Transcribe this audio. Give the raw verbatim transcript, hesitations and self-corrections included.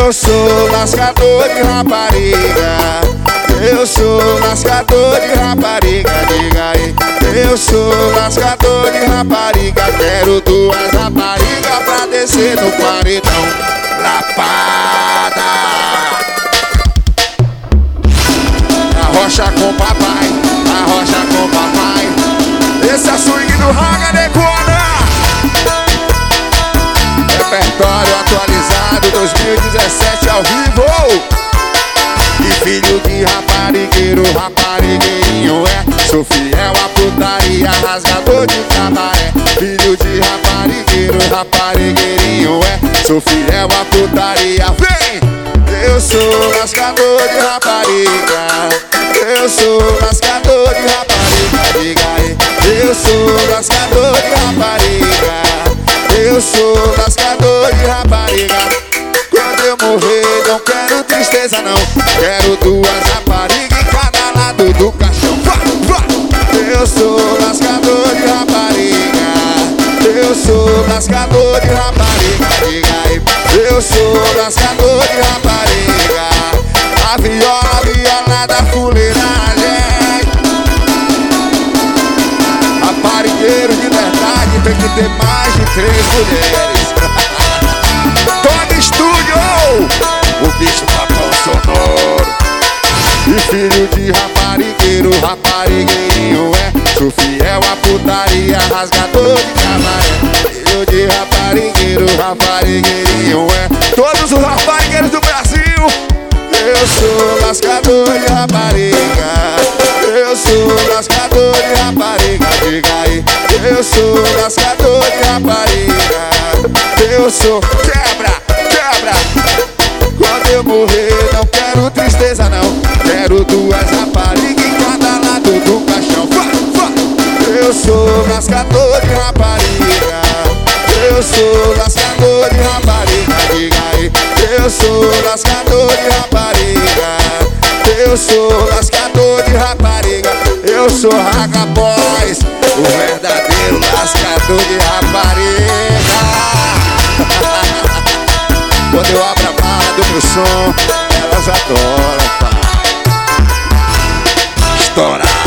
Eu sou lascador de rapariga. Eu sou lascador de rapariga, diga aí. Eu sou lascador de rapariga. Quero duas raparigas pra descer no paredão. Lapada na rocha com papai, na rocha com papai. Esse é swing do Raga Negona. Repertório atualizado dois mil e dezessete ao vivo. E filho de raparigueiro, raparigueirinho é. Sou fiel à putaria, rasgador de cabaré. Filho de raparigueiro, raparigueirinho é. Sou fiel à putaria, vem! Eu sou lascador de rapariga. Eu sou lascador de rapariga, diga aí. Eu sou lascador de rapariga. Eu sou lascador de rapariga. Quando eu morrer não quero tristeza não. Quero duas raparigas em cada lado do caixão. Eu sou lascador de rapariga. Eu sou lascador de rapariga, diga aí. Eu sou lascador de rapariga. A viola, a viola da fuleiragem. Raparigueiro de verdade tem que ter mais de três mulheres. Todo estúdio, o bicho papão sonoro. E filho de raparigueiro, raparigueirinho é. Sou fiel à putaria, rasgador de cabaré. Filho de raparigueiro, raparigueirinho é. Todos os raparigueiros do Brasil. Eu sou lascador de rapariga. Eu sou lascador de rapariga, diga aí. Eu sou lascador de rapariga. Eu sou quebra, quebra. Quando eu morrer não quero tristeza não. Quero duas raparigas em cada lado do caixão. Eu sou lascador de rapariga. Eu sou lascador de rapariga, diga aí. Eu sou lascador de rapariga. Eu sou lascador de rapariga. Eu sou Raga Boys, o verdadeiro lascador de rapariga. Quando eu abro a barra do meu som, elas adoram, pai. Estourar.